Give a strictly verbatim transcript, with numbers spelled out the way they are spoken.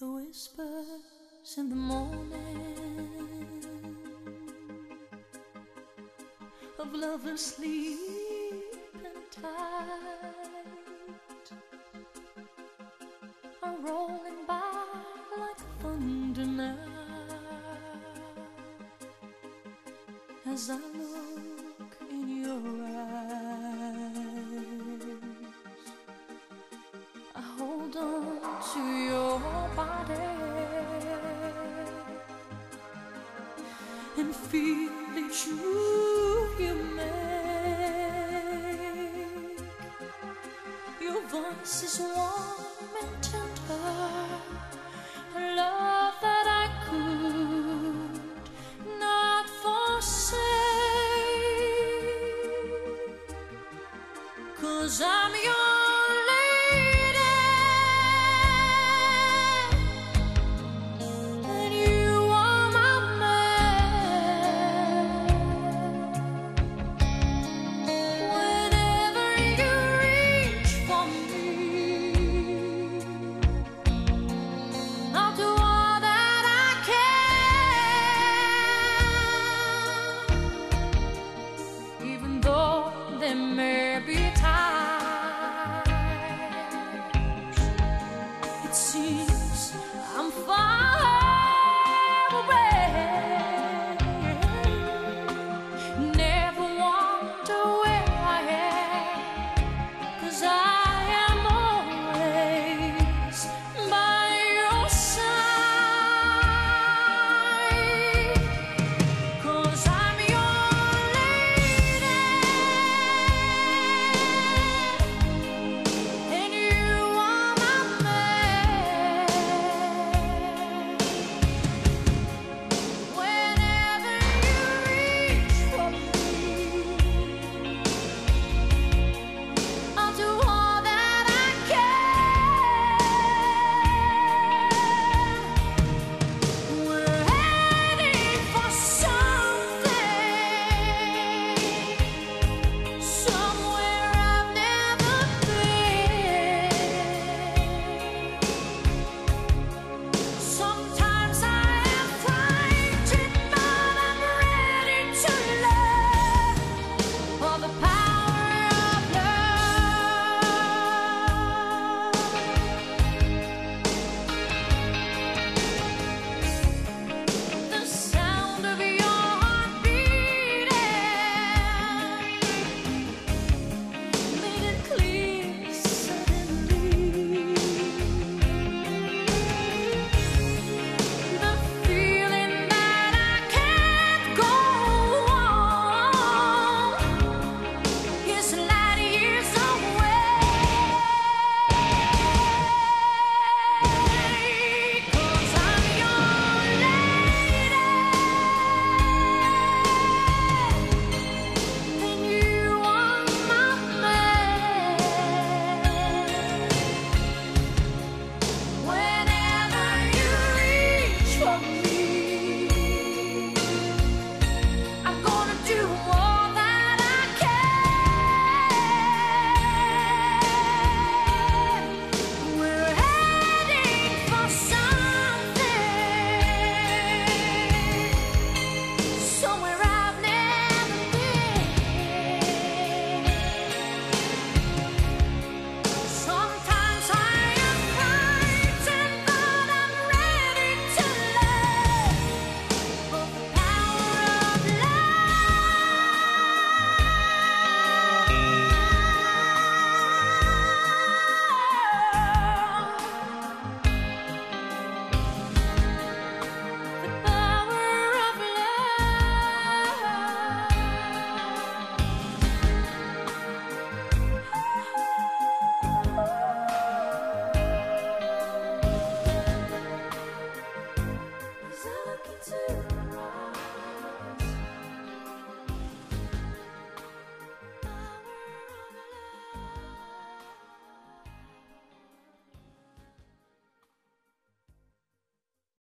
The whispers in the morning of lovers sleeping tight are rolling by like thunder now as I look in your eyes. I hold on to your body and feel each move you make. Your voice is warm and tender, a love that I could not forsake, 'cause I'm your there may be times it seems I'm far